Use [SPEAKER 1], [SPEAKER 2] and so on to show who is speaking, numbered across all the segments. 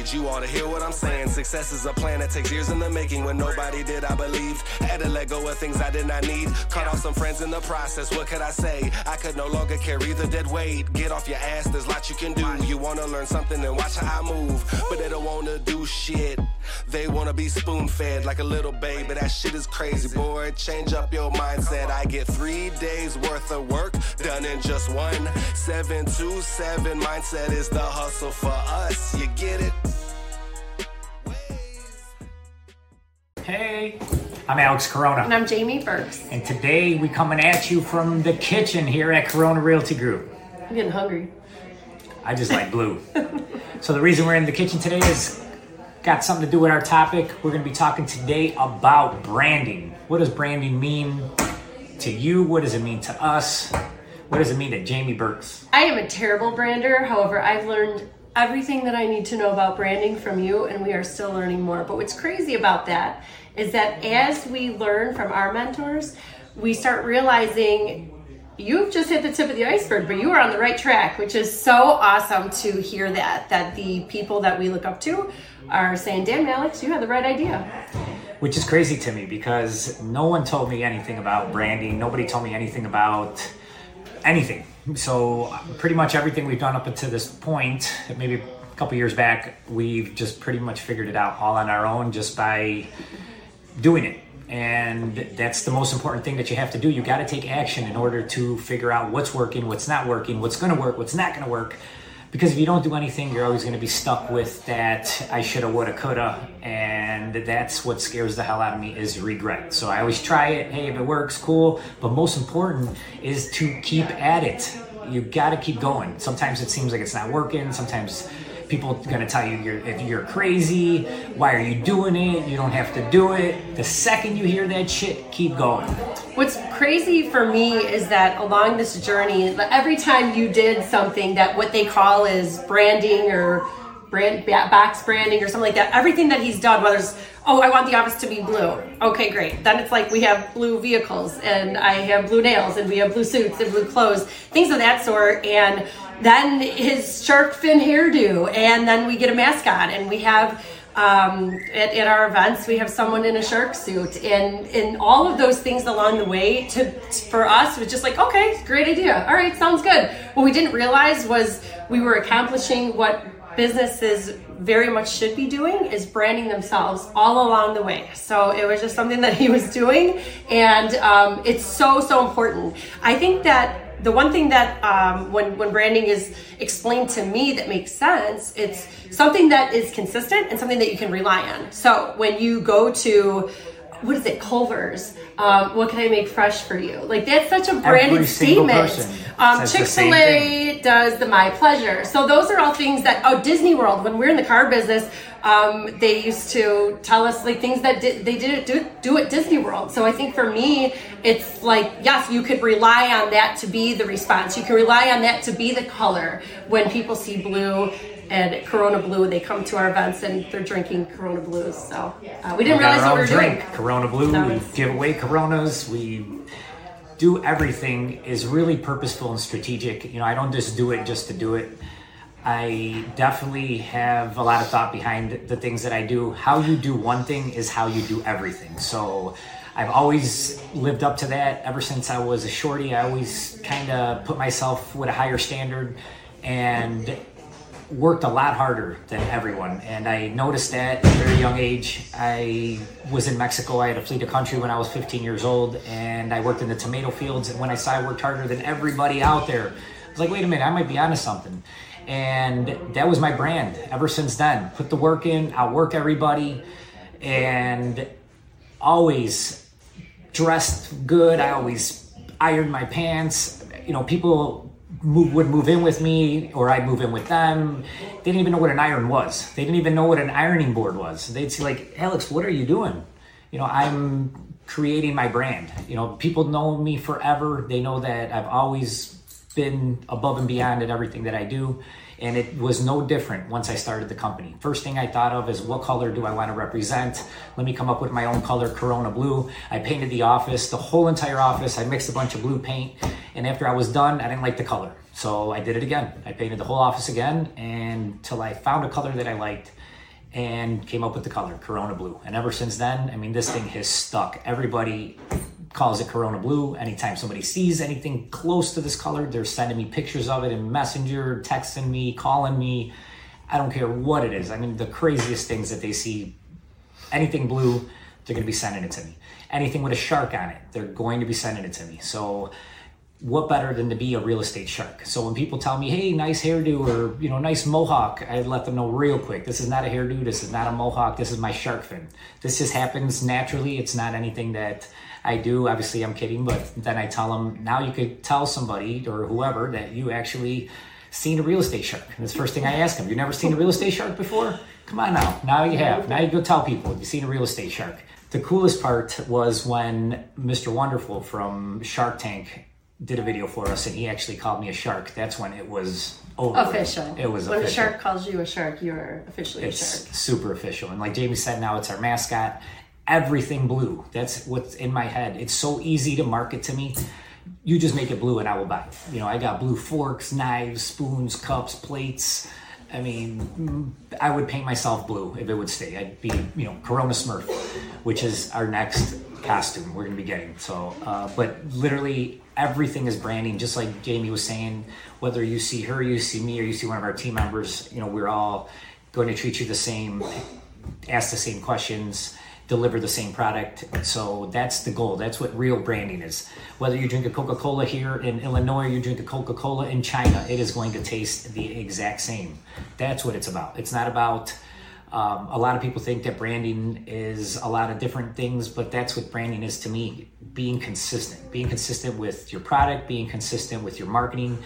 [SPEAKER 1] but you ought to hear what I'm saying. Success is a plan that takes years in the making. When nobody did, I believed. Had to let go of things I did not need. Cut off some friends in the process, what could I say? I could no longer carry the dead weight. Get off your ass, there's lots you can do. You wanna learn something, then watch how I move. But they don't wanna do shit. They wanna be spoon-fed like a little baby. That shit is crazy, boy. Change up your mindset. I get 3 days worth of work done in just one. 727 mindset is the hustle for us. You get it?
[SPEAKER 2] Hey, I'm Alex Corona.
[SPEAKER 3] And I'm Jamie Burks.
[SPEAKER 2] And today we coming at you from the kitchen here at Corona Realty Group.
[SPEAKER 3] I'm getting hungry.
[SPEAKER 2] I just like blue. So the reason we're in the kitchen today is got something to do with our topic. We're going to be talking today about branding. What does branding mean to you? What does it mean to us? What does it mean to Jamie Burks?
[SPEAKER 3] I am a terrible brander. However, I've learned everything that I need to know about branding from you, and we are still learning more. But what's crazy about that is that as we learn from our mentors, we start realizing you've just hit the tip of the iceberg, but you are on the right track, which is so awesome to hear that the people that we look up to are saying, damn, Alex, you had the right idea.
[SPEAKER 2] Which is crazy to me because no one told me anything about branding. Nobody told me anything about anything. So pretty much everything we've done up until this point, maybe a couple years back, we've just pretty much figured it out all on our own just by doing it. And that's the most important thing that you have to do. You got to take action in order to figure out what's working, what's not working, what's going to work, what's not going to work. Because if you don't do anything, you're always going to be stuck with that I shoulda, woulda, coulda. And that's what scares the hell out of me is regret. So I always try it. Hey, if it works, cool. But most important is to keep at it. You got to keep going. Sometimes it seems like it's not working. Sometimes people are going to tell you if you're crazy. Why are you doing it? You don't have to do it. The second you hear that shit, keep going.
[SPEAKER 3] What's crazy for me is that along this journey, every time you did something that what they call is branding or box branding or something like that, everything that he's done, whether it's, oh, I want the office to be blue. Okay, great. Then it's like we have blue vehicles and I have blue nails and we have blue suits and blue clothes, things of that sort. And then his shark fin hairdo, and then we get a mascot, and we have at our events we have someone in a shark suit, and all of those things along the way for us was just like, okay, great idea, all right, sounds good. What we didn't realize was we were accomplishing what businesses very much should be doing, is branding themselves all along the way. So it was just something that he was doing, and it's so important. I think that the one thing that when branding is explained to me that makes sense, it's something that is consistent and something that you can rely on. So when you go to, what is it, Culver's, what can I make fresh for you? Like, that's such a branded statement. Chick-fil-A does the My Pleasure. So those are all things that, Disney World, when we're in the car business, they used to tell us like things that they didn't do at Disney World. So I think for me, it's like, yes, you could rely on that to be the response. You can rely on that to be the color. When people see blue and Corona Blue, they come to our events and they're drinking Corona Blues. So we didn't realize what we were doing.
[SPEAKER 2] Corona Blue, we give away Coronas, we do everything is really purposeful and strategic. You know, I don't just do it just to do it. I definitely have a lot of thought behind the things that I do. How you do one thing is how you do everything. So I've always lived up to that. Ever since I was a shorty, I always kind of put myself with a higher standard and worked a lot harder than everyone. And I noticed that at a very young age. I was in Mexico. I had to flee the country when I was 15 years old, and I worked in the tomato fields. And when I saw I worked harder than everybody out there, I was like, wait a minute, I might be onto something. And that was my brand ever since then. Put the work in, outwork everybody, and always dressed good. I always ironed my pants. You know, people would move in with me, or I'd move in with them. They didn't even know what an iron was. They didn't even know what an ironing board was. They'd see like, Alex, what are you doing? You know, I'm creating my brand. You know, people know me forever. They know that I've always been above and beyond at everything that I do. And it was no different once I started the company. First thing I thought of is, what color do I want to represent? Let me come up with my own color, Corona Blue. I painted the office, the whole entire office. I mixed a bunch of blue paint. And after I was done, I didn't like the color. So I did it again. I painted the whole office again until I found a color that I liked. and came up with the color Corona Blue. And ever since then, I mean, this thing has stuck. Everybody calls it Corona Blue. Anytime somebody sees anything close to this color, they're sending me pictures of it in Messenger, texting me, calling me. I don't care what it is. I mean, the craziest things that they see, anything blue, they're going to be sending it to me. Anything with a shark on it, they're going to be sending it to me. So what better than to be a real estate shark? So when people tell me, hey, nice hairdo, or, you know, nice mohawk, I let them know real quick, this is not a hairdo, this is not a mohawk, this is my shark fin. This just happens naturally. It's not anything that I do. Obviously, I'm kidding, but then I tell them, now you could tell somebody or whoever that you actually seen a real estate shark. And that's the first thing I ask them. You never seen a real estate shark before? Come on now. Now you have. Now you go tell people you've seen a real estate shark. The coolest part was when Mr. Wonderful from Shark Tank did a video for us, and he actually called me a shark. That's when it was over.
[SPEAKER 3] Official.
[SPEAKER 2] It was
[SPEAKER 3] when
[SPEAKER 2] official.
[SPEAKER 3] When a shark calls you a shark, you're officially a shark.
[SPEAKER 2] It's super official. And like Jamie said, now it's our mascot. Everything blue. That's what's in my head. It's so easy to market to me. You just make it blue and I will buy it. You know, I got blue forks, knives, spoons, cups, plates. I mean, I would paint myself blue if it would stay. I'd be, you know, Corona Smurf, which is our next costume we're going to be getting. So, but literally everything is branding, just like Jamie was saying, whether you see her, you see me, or you see one of our team members, you know, we're all going to treat you the same, ask the same questions, deliver the same product. So that's the goal. That's what real branding is. Whether you drink a Coca-Cola here in Illinois or you drink a Coca-Cola in China, it is going to taste the exact same. That's what it's about. It's not about, a lot of people think that branding is a lot of different things, but that's what branding is to me. Being consistent with your product, being consistent with your marketing.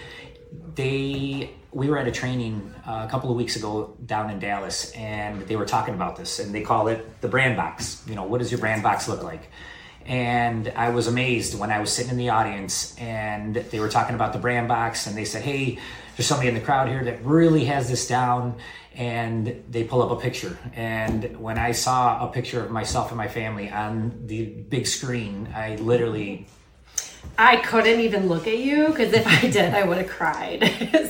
[SPEAKER 2] We were at a training a couple of weeks ago down in Dallas, and they were talking about this, and they call it the brand box. You know, what does your brand box look like? And I was amazed when I was sitting in the audience and they were talking about the brand box, and they said, hey, there's somebody in the crowd here that really has this down, and they pull up a picture. And when I saw a picture of myself and my family on the big screen,
[SPEAKER 3] I couldn't even look at you, because if I did, I would have cried.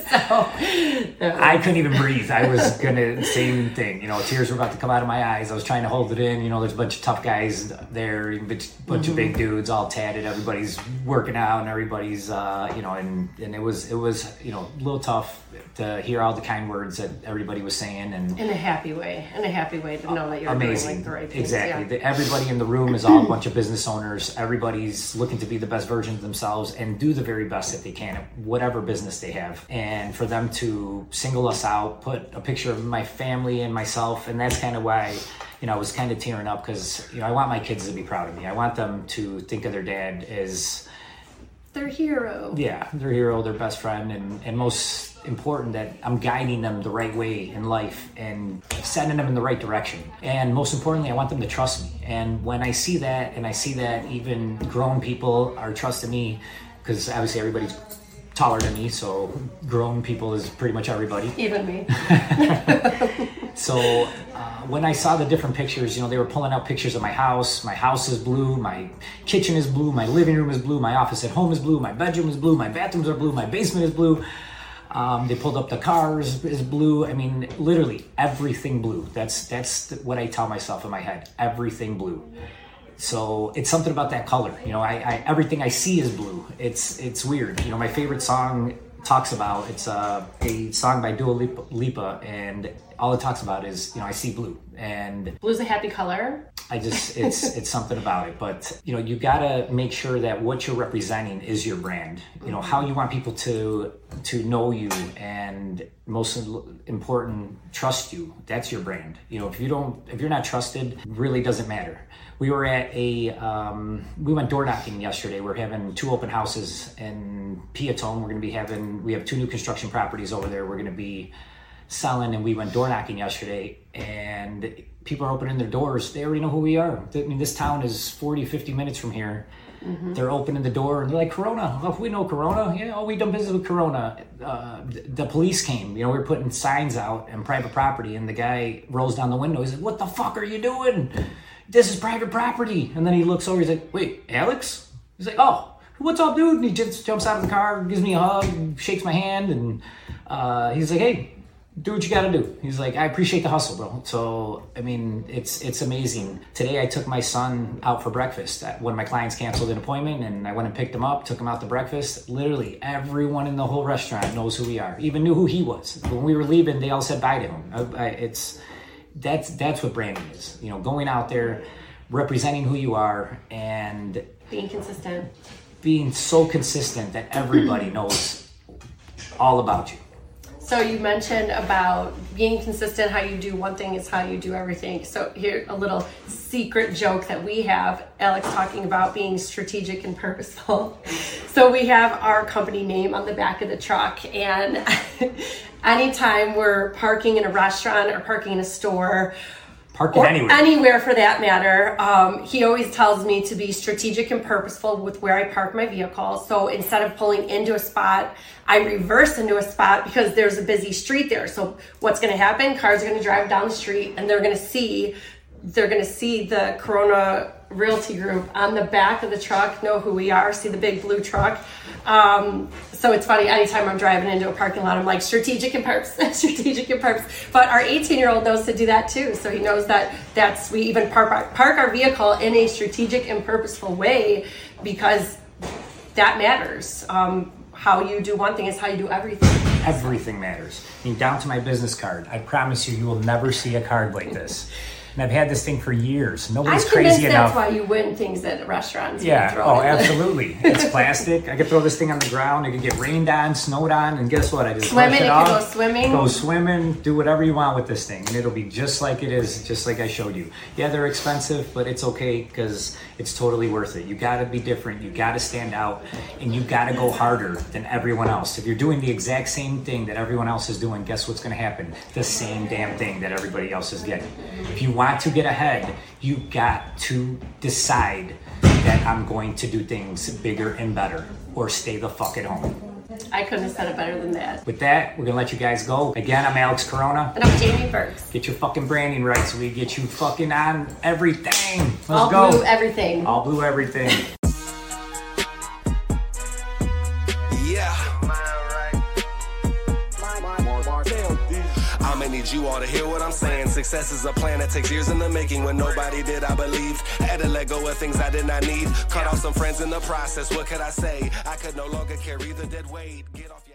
[SPEAKER 2] I couldn't even breathe. I was same thing. You know, tears were about to come out of my eyes. I was trying to hold it in. You know, there's a bunch of tough guys there, a bunch of big dudes, all tatted. Everybody's working out, and everybody's, you know, and it was, you know, a little tough to hear all the kind words that everybody was saying, and
[SPEAKER 3] in a happy way to know that you're
[SPEAKER 2] amazing.
[SPEAKER 3] doing like the right thing.
[SPEAKER 2] Exactly. Everybody in the room is all a bunch of business owners. Everybody's looking to be the best version of themselves and do the very best that they can at whatever business they have. And for them to single us out, put a picture of my family and myself, and that's kind of why, you know, I was kind of tearing up, because, you know, I want my kids to be proud of me. I want them to think of their dad as
[SPEAKER 3] their hero.
[SPEAKER 2] Yeah, their hero, their best friend, and most important, that I'm guiding them the right way in life and sending them in the right direction. And most importantly, I want them to trust me. And when I see that, and I see that even grown people are trusting me, because obviously everybody's taller than me, so grown people is pretty much everybody.
[SPEAKER 3] Even me.
[SPEAKER 2] So when I saw the different pictures, you know, they were pulling out pictures of my house. My house is blue, my kitchen is blue, my living room is blue, my office at home is blue, my bedroom is blue, my bathrooms are blue, my basement is blue. They pulled up the cars is blue. I mean, literally everything blue. That's what I tell myself in my head. Everything blue. So it's something about that color. You know, I everything I see is blue. It's weird. You know, my favorite song talks about, it's a song by Dua Lipa, and all it talks about is, you know, I see blue. And
[SPEAKER 3] blue's a happy color.
[SPEAKER 2] It's something about it. But, you know, you gotta make sure that what you're representing is your brand. You know, how you want people to know you, and most important, trust you. That's your brand. You know, if you're not trusted, it really doesn't matter. We were at we went door knocking yesterday. We're having 2 open houses in Piatone. We have 2 new construction properties over there. We're gonna be selling, and we went door knocking yesterday, and people are opening their doors. They already know who we are. I mean, this town is 40-50 minutes from here. Mm-hmm. They're opening the door, and they're like, Corona. Oh, we know Corona. Yeah, we done business with Corona. The police came. You know, we were putting signs out on private property, and the guy rolls down the window. He's like, what the fuck are you doing? This is private property. And then he looks over. He's like, wait, Alex? He's like, oh, what's up, dude? And he just jumps out of the car, gives me a hug, shakes my hand, and he's like, hey, do what you gotta do. He's like, I appreciate the hustle, bro. So, I mean, it's amazing. Today I took my son out for breakfast when my clients canceled an appointment, and I went and picked him up, took him out to breakfast. Literally everyone in the whole restaurant knows who we are, even knew who he was. When we were leaving, they all said bye to him. That's what branding is. You know, going out there, representing who you are, and
[SPEAKER 3] being consistent.
[SPEAKER 2] Being so consistent that everybody knows all about you.
[SPEAKER 3] So you mentioned about being consistent, how you do one thing is how you do everything. So here, a little secret joke that we have, Alex talking about being strategic and purposeful. So we have our company name on the back of the truck, and anytime we're parking in a restaurant or parking in a store,
[SPEAKER 2] Parking
[SPEAKER 3] anywhere for that matter, he always tells me to be strategic and purposeful with where I park my vehicle. So instead of pulling into a spot, I reverse into a spot because there's a busy street there. So what's going to happen? Cars are going to drive down the street, and they're going to see the Corona Realty Group on the back of the truck, know who we are, see the big blue truck. So it's funny, anytime I'm driving into a parking lot, I'm like, strategic and purpose, strategic and purpose. But our 18-year-old knows to do that too. So he knows we even park our vehicle in a strategic and purposeful way, because that matters. How you do one thing is how you do everything.
[SPEAKER 2] Everything matters. I mean, down to my business card. I promise you will never see a card like this. And I've had this thing for years. Nobody's crazy enough.
[SPEAKER 3] That's why you win things at restaurants.
[SPEAKER 2] Yeah. Oh, absolutely. It's plastic. I could throw this thing on the ground. It could get rained on, snowed on, and guess what? I just brush it off.
[SPEAKER 3] Go swimming.
[SPEAKER 2] Go swimming. Do whatever you want with this thing, and it'll be just like it is, just like I showed you. Yeah, they're expensive, but it's okay because it's totally worth it. You got to be different. You got to stand out, and you got to go harder than everyone else. If you're doing the exact same thing that everyone else is doing, guess what's going to happen? The same damn thing that everybody else is getting. If you want to get ahead, you got to decide that I'm going to do things bigger and better, or stay the fuck at home.
[SPEAKER 3] I couldn't have said it better than that.
[SPEAKER 2] With that, we're gonna let you guys go. Again, I'm Alex Corona.
[SPEAKER 3] And I'm Jamie Burks.
[SPEAKER 2] Get your fucking branding right so we get you fucking on everything. Let's
[SPEAKER 3] go. All blue everything.
[SPEAKER 2] All blue everything.
[SPEAKER 1] I'ma need you all to hear what I'm saying. Success is a plan that takes years in the making. When nobody did, I believe. Had to let go of things I did not need. Cut off some friends in the process. What could I say? I could no longer carry the dead weight. Get off your